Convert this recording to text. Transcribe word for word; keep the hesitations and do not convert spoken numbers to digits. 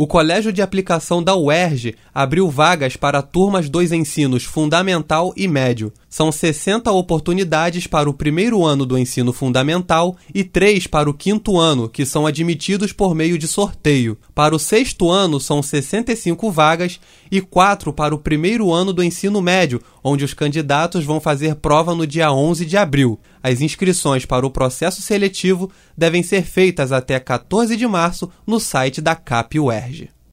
O Colégio de Aplicação da U E R J abriu vagas para turmas dos ensinos fundamental e médio. São sessenta oportunidades para o primeiro ano do ensino fundamental e três para o quinto ano, que são admitidos por meio de sorteio. Para o sexto ano, são sessenta e cinco vagas e quatro para o primeiro ano do ensino médio, onde os candidatos vão fazer prova no dia onze de abril. As inscrições para o processo seletivo devem ser feitas até quatorze de março no site da C A P U E R J.